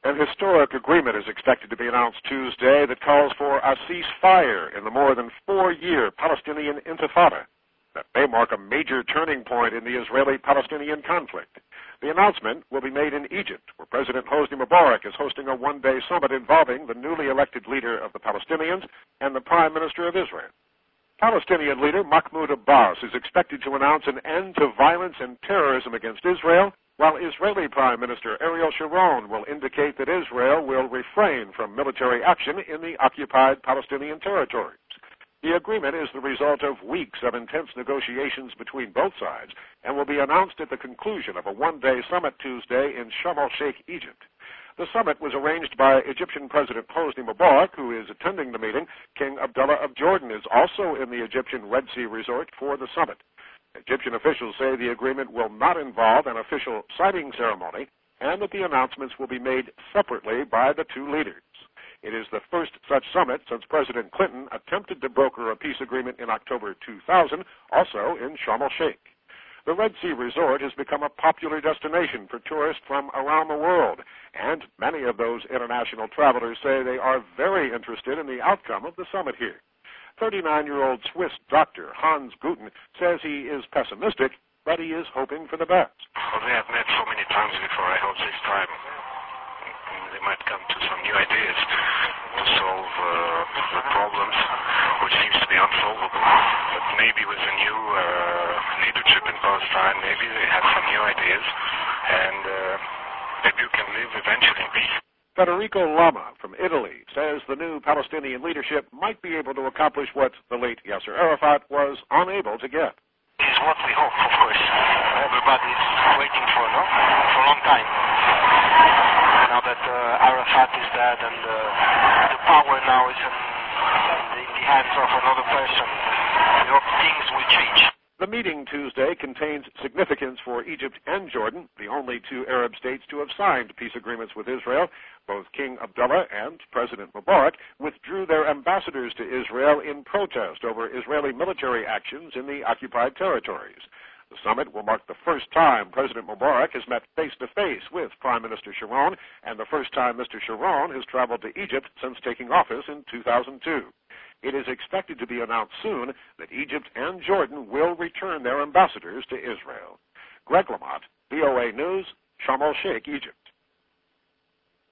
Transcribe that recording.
An historic agreement is expected to be announced Tuesday that calls for a ceasefire in the more than 4-year Palestinian intifada. That may mark a major turning point in the Israeli-Palestinian conflict. The announcement will be made in Egypt, where President Hosni Mubarak is hosting a one-day summit involving the newly elected leader of the Palestinians and the Prime Minister of Israel. Palestinian leader Mahmoud Abbas is expected to announce an end to violence and terrorism against Israel, while Israeli Prime Minister Ariel Sharon will indicate that Israel will refrain from military action in the occupied Palestinian territories. The agreement is the result of weeks of intense negotiations between both sides and will be announced at the conclusion of a one-day summit Tuesday in Sharm el-Sheikh, Egypt. The summit was arranged by Egyptian President Hosni Mubarak, who is attending the meeting. King Abdullah of Jordan is also in the Egyptian Red Sea resort for the summit. Egyptian officials say the agreement will not involve an official signing ceremony and that the announcements will be made separately by the two leaders. It is the first such summit since President Clinton attempted to broker a peace agreement in October 2000, also in Sharm el-Sheikh. The Red Sea resort has become a popular destination for tourists from around the world, and many of those international travelers say they are very interested in the outcome of the summit here. 39-year-old Swiss doctor Hans Guten says he is pessimistic, but he is hoping for the best. Well, they have met so many times before. I hope this time they might come to some new ideas to solve the problems, which seems to be unsolvable. But maybe with the new leadership in Palestine, maybe they have some new ideas, and maybe you can live eventually in peace. Federico Lama from Italy says the new Palestinian leadership might be able to accomplish what the late Yasser Arafat was unable to get. It's what we hope, of course. Everybody's waiting for a long time. Now that Arafat is dead and the power now is in the hands of another person, we hope things will change. The meeting Tuesday contains significance for Egypt and Jordan, the only two Arab states to have signed peace agreements with Israel. Both King Abdullah and President Mubarak withdrew their ambassadors to Israel in protest over Israeli military actions in the occupied territories. The summit will mark the first time President Mubarak has met face-to-face with Prime Minister Sharon, and the first time Mr. Sharon has traveled to Egypt since taking office in 2002. It is expected to be announced soon that Egypt and Jordan will return their ambassadors to Israel. Greg Lamont, VOA News, Sharm el-Sheikh, Egypt.